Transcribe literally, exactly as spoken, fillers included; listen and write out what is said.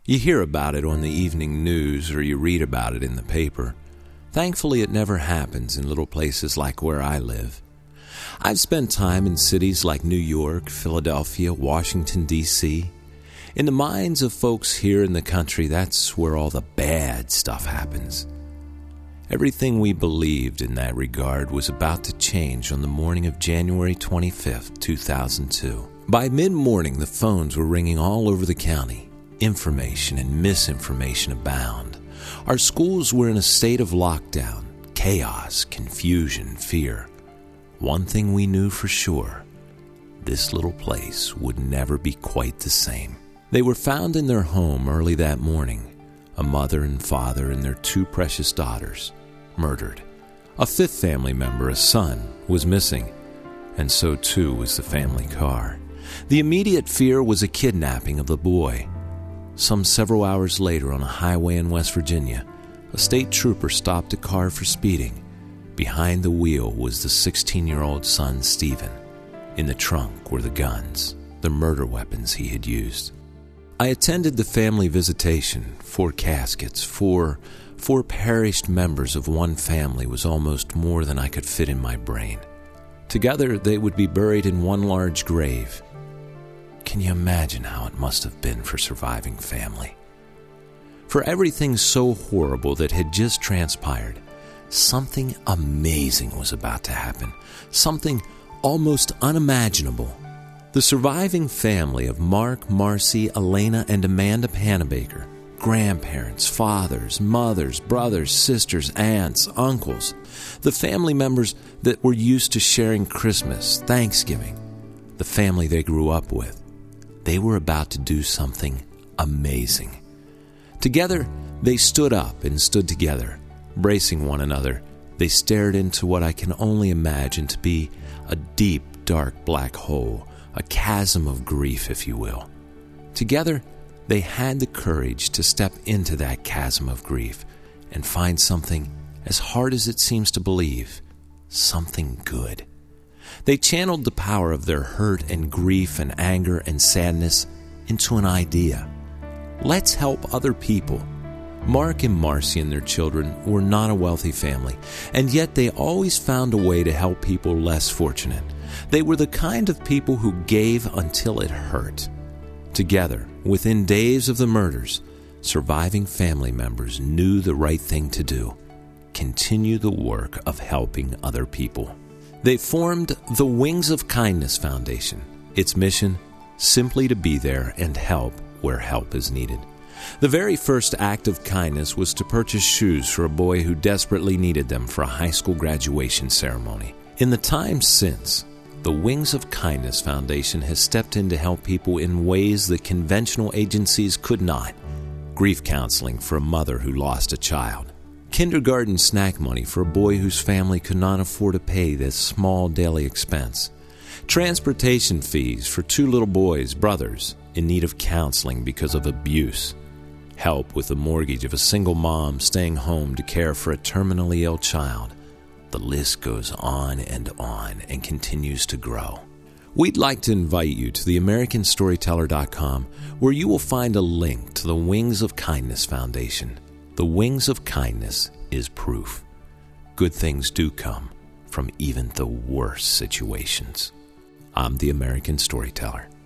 You hear about it on the evening news or you read about it in the paper. Thankfully, it never happens in little places like where I live. I've spent time in cities like New York, Philadelphia, Washington, D C In the minds of folks here in the country, that's where all the bad stuff happens. Everything we believed in that regard was about to change on the morning of January twenty-fifth, two thousand two. By mid-morning, the phones were ringing all over the county. Information and misinformation abound. Our schools were in a state of lockdown, chaos, confusion, fear. One thing we knew for sure, this little place would never be quite the same. They were found in their home early that morning, a mother and father and their two precious daughters, murdered. A fifth family member, a son, was missing, and so too was the family car. The immediate fear was a kidnapping of the boy. Some several hours later on a highway in West Virginia, a state trooper stopped a car for speeding. Behind the wheel was the sixteen-year-old son, Stephen. In the trunk were the guns, the murder weapons he had used. I attended the family visitation. Four caskets, four, four perished members of one family was almost more than I could fit in my brain. Together, they would be buried in one large grave. Can you imagine how it must have been for surviving family? For everything so horrible that had just transpired, something amazing was about to happen, something almost unimaginable. The surviving family of Mark, Marcy, Elena, and Amanda Panabaker, grandparents, fathers, mothers, brothers, sisters, aunts, uncles, the family members that were used to sharing Christmas, Thanksgiving, the family they grew up with. They were about to do something amazing. Together, they stood up and stood together, bracing one another. They stared into what I can only imagine to be a deep, dark black hole, a chasm of grief, if you will. Together, they had the courage to step into that chasm of grief and find something, as hard as it seems to believe, something good. They channeled the power of their hurt and grief and anger and sadness into an idea. Let's help other people. Mark and Marcy and their children were not a wealthy family, and yet they always found a way to help people less fortunate. They were the kind of people who gave until it hurt. Together, within days of the murders, surviving family members knew the right thing to do: continue the work of helping other people. They formed the Wings of Kindness Foundation. Its mission, simply to be there and help where help is needed. The very first act of kindness was to purchase shoes for a boy who desperately needed them for a high school graduation ceremony. In the time since, the Wings of Kindness Foundation has stepped in to help people in ways that conventional agencies could not. Grief counseling for a mother who lost a child. Kindergarten snack money for a boy whose family could not afford to pay this small daily expense. Transportation fees for two little boys, brothers, in need of counseling because of abuse. Help with the mortgage of a single mom staying home to care for a terminally ill child. The list goes on and on and continues to grow. We'd like to invite you to the American Storyteller dot com, where you will find a link to the Wings of Kindness Foundation. The Wings of Kindness is proof. Good things do come from even the worst situations. I'm the American Storyteller.